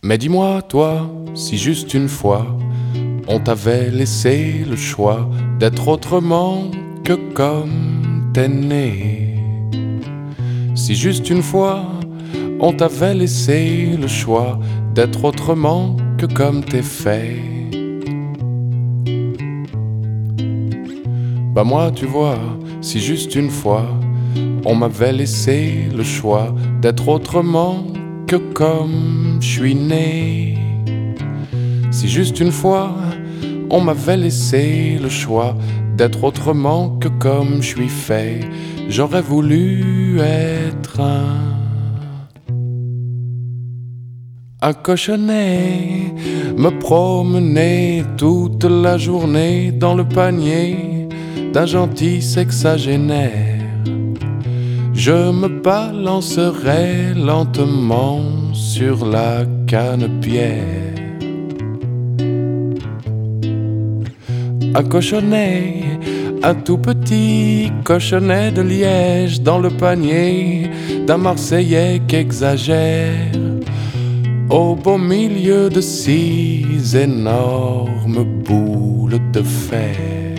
Mais dis-moi, toi, si juste une fois on t'avait laissé le choix d'être autrement que comme t'es né. Si juste une fois on t'avait laissé le choix d'être autrement que comme t'es fait. Bah moi tu vois, si juste une fois on m'avait laissé le choix d'être autrement que comme je suis né. Si juste une fois on m'avait laissé le choix d'être autrement que comme je suis fait, j'aurais voulu être un cochonnet, me promener toute la journée dans le panier d'un gentil sexagénaire. Je me balancerai lentement sur la canne-pierre. Un cochonnet, un tout petit cochonnet de liège dans le panier d'un Marseillais qu'exagère au beau milieu de 6 énormes boules de fer.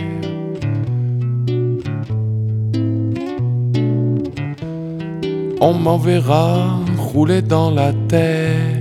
On m'enverra rouler dans la terre